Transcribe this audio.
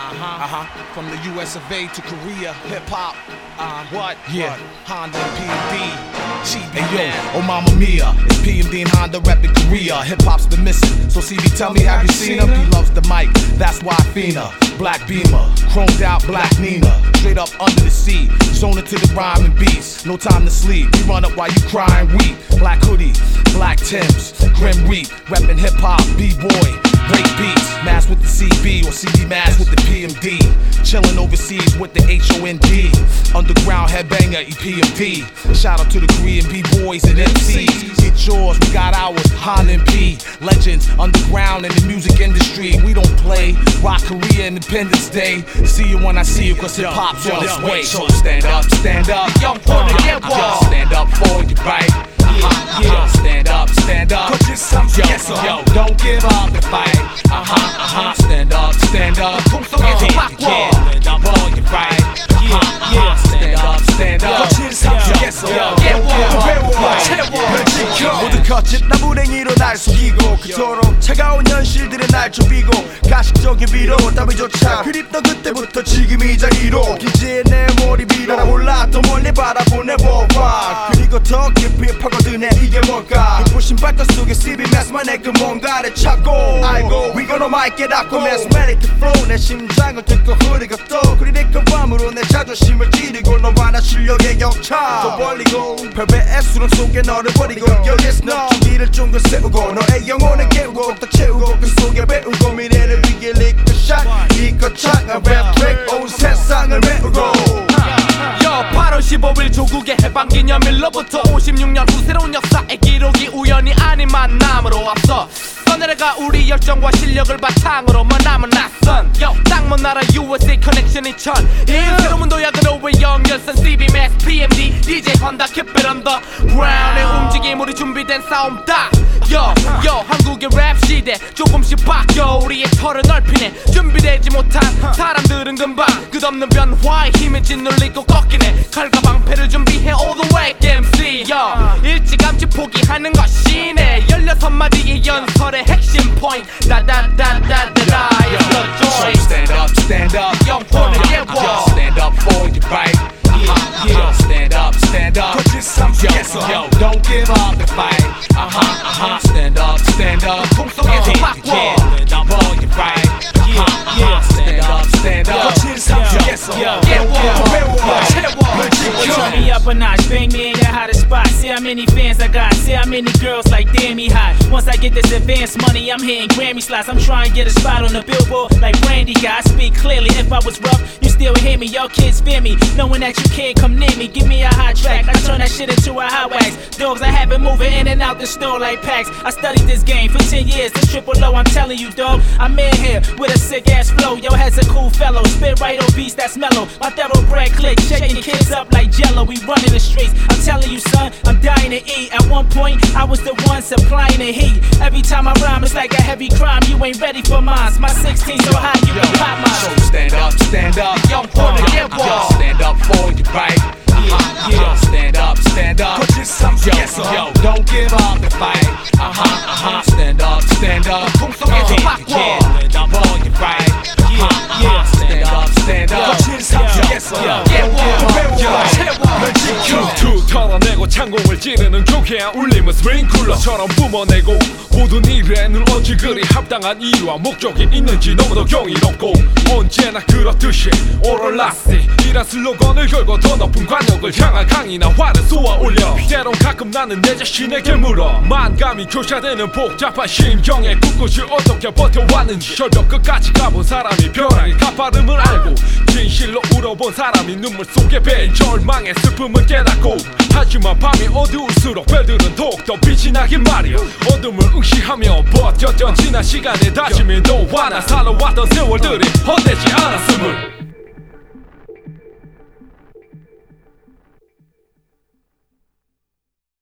From the US of A to Korea, hip hop. What? Honda and PMD. Hey yo, oh mama mia, it's PMD and Honda reppin' Korea. Hip hop's been missing, so CB tell me, have you seen him? He loves the mic, that's why Fina. Black Beamer, chromed out Black Nina. Straight up under the sea, zone it to the rhyme and beats. No time to sleep, we run up while you cry and weep. Black hoodie, black Timbs, grim reap. Reppin' hip hop, b-boy, break beats. Mass with the CB or CD mass with the PMD. Chillin' overseas with the HOND. Underground headbanger, EPMD. Shout out to the Korean b-boys and MCs. Get yours, we got ours, Han and P. Legends, underground in the music industry. We don't play, rock Korea Independence Day. See you when I see you, cause hip hop's on its way. So stand up, young wanna get one. Stand up for your right. Stand up, yo, don't give up the fight. Stand up, stand up for your right. Stand up, 모두 거친 나무랭이로 날 속이고 그토록 차가운 현실들은 날 좁히고 가식적인 위로 따위조차 그립던 그때부터 지금 이 자리로 기지의 내 몰입이 날아올라 더 멀리 바라보내보아 그리고 더 깊이 파고드네 이게 뭘까 눈부신 발톱 속에 CB 매스만의 그 뭔가를 찾고 알고 We gonna make it up Mesmeric flow 내 심장을 듣고 흐리고 또 그리고 밤으로 내 자존심을 찌르고 너와 나 실력의 격차 더 벌리고 별배의 수렁 속에 너를 버리고 Yo listen up 주기를 쫑긋 세우고 너의 영혼을 깨우고 또 채우고 그 속에 배우고 미래를 위해 lick the shot 이거 창한 랩 트랙 온 세상을 메우고 Yo 8월 15일 조국의 해방기념일로부터 56년 후 새로운 역사의 기록이 우연이 아닌 만남으로 앞서 써내려가 우리 열정과 실력을 바탕으로 만남은 낯선 땅먼 나라 USA 커넥션이 천일 새로운 도약으로의 연결선 CB Mass PMD DJ Honda Keep it on the ground의 움직임으로 준비된 싸움 딱 Yo 한국의 랩 시대 조금씩 바뀌어 우리의 털을 넓히네 준비되지 못한 사람들은 금방 끝없는 변화의 힘에 짓눌리고 꺾이네 칼과 방패를 준비해 all the way MC 일찌감치 포기하는 것이 내 16마디의 연설의 핵심 포인트 다다다다다다 So stand up, 영혼을 깨워 stand up for your right. Stand up, yo, don't give up the fight. Stand up 통속에서 바꿔 for your right. Stand up, Turn me up a notch, bang me in your hottest spot. See how many fans I got, see how many girls like damn me hot. Once I get this advance money, I'm hitting Grammy slots. I'm trying to get a spot on the billboard like Brandy got. I speak clearly, if I was rough, you still hear me. Your kids fear me, knowing that you can't come near me. Give me a hot track, I turn that shit into a hot wax. Dogs, I have it moving in and out the store like packs. I studied this game for 10 years, the triple low, I'm telling you, dog. I'm in here with a sick ass flow. Yo, head's a cool fellow, spit right on beats that's mellow. My thoroughbred click, shaking kids up like jello. We running the streets, I'm telling you, son, I'm dying to eat. At one point, I was the one supplying the heat. Every time I rhyme, it's like a heavy crime. You ain't ready for mine. My 16 so high, you can pop mine. So stand up, young wanna get one. Stand up for your right. Stand up, yo, don't give up the fight. Stand up, 통속에서 바꿔 for your right. Stand up, 툭툭 털어내고 창공을 찌르는 교쾌한 울림은 스프링쿨러처럼 뿜어내고 모든 일에 늘 어찌 그리 합당한 이유와 목적이 있는지 너무도 경이롭고 언제나 그렇듯이 오롤라시 이란 슬로건을 걸고 더 높은 관역을 향한 강이나 화를 쏘아올려 때론 가끔 나는 내 자신에게 물어 만감이 교차되는 복잡한 심경에 꿋꿋이 어떻게 버텨왔는지 절벽 끝까지 가본 사람이 벼랑의 가파름을 알고 진실로 울어본 사람이 눈물 속에 배인 절망의 슬픔을 깨닫고 하지만 밤이 어두울수록 별들은 더욱더 빛이 나긴 말이야 어둠을 응시하며 버텼던 지난 시간의 다짐이 너와 나 살아왔던 세월들이 헛되지 않았음을